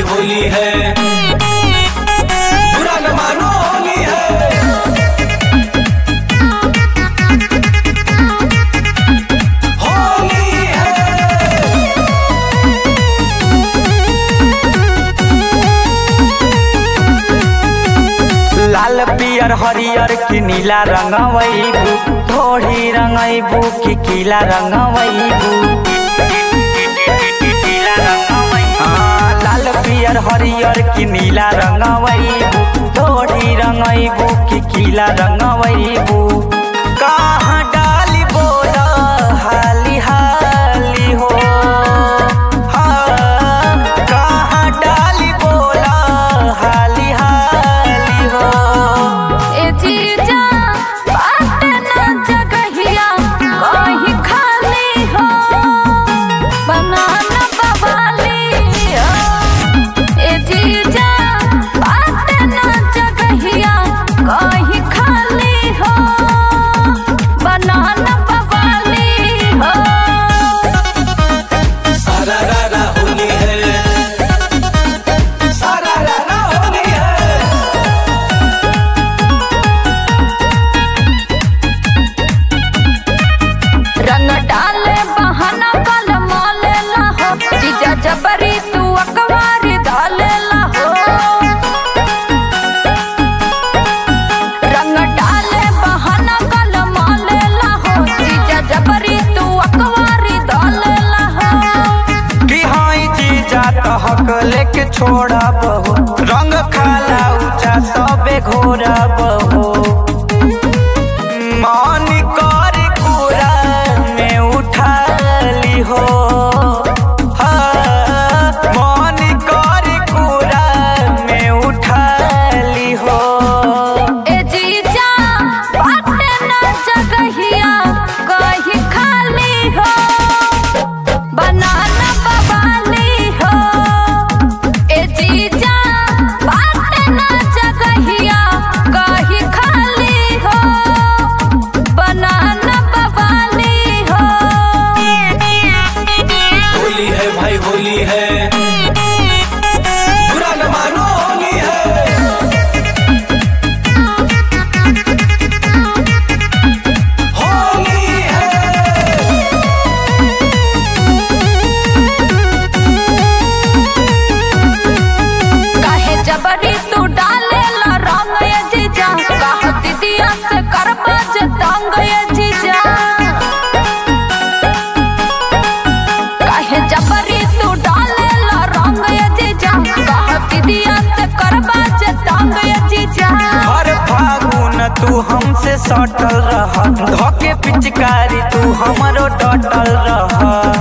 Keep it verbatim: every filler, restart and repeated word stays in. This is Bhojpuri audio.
होली है, बुरा न मानो होली है। होली है लाल पियर हरियर की नीला रंगवैबू, थोड़ी रंगैबू की कीला रंगवैबू। लाल पियर हरियर की नीला रंगवैबू, थोड़ी रंगैबू की कीला रंगवैबू। कहाँ डाली बोला हाली हाली हो, हाँ कहाँ डाली बोला हाली हाली हो। ए जीजा बात न जगहिया कहीं खाली हो, बनाना बवाली हो। ए जीजा बात न जगहिया कहीं खाली हो, बनाना बवाली हो। सारा रारा होली है, सारा रारा होली है। रंग डाले बहाना कल मालेला हो, जीजा जबरी तू अकवारी डालेला हो। रंग डाले बहाना कल मालेला हो, जीजा जबरी तू अकवारी डालेला हो। कि हाई जीजा तहक लेके छोड़ा बहो, रंग खाला ऊंचा सबे घोरा बहो। मन कर कुरा में उठाली हो, हाँ, मन कर कुरा में उठाली हो। ए जीजा बाटे न जगहिया कहीं खाली हो, बनाना बवाली हो। ए जीजा बाटे न जगहिया कहीं खाली हो, बनाना बवाली हो। होली है भाई होली है, बुरा न मानो होली है। होली है काहे जबरी तू डालेला रंग ये जीजा, कह दीदिया से करबा जे तंग ये जीजा। काहे जबरी तू डालेला रंग ये जीजा, कह दीदिया से करबा जे तंग ये जीजा। हर फागुन तू हमसे सटल रह, धोके पिचकारी तू हमरो डटल रह।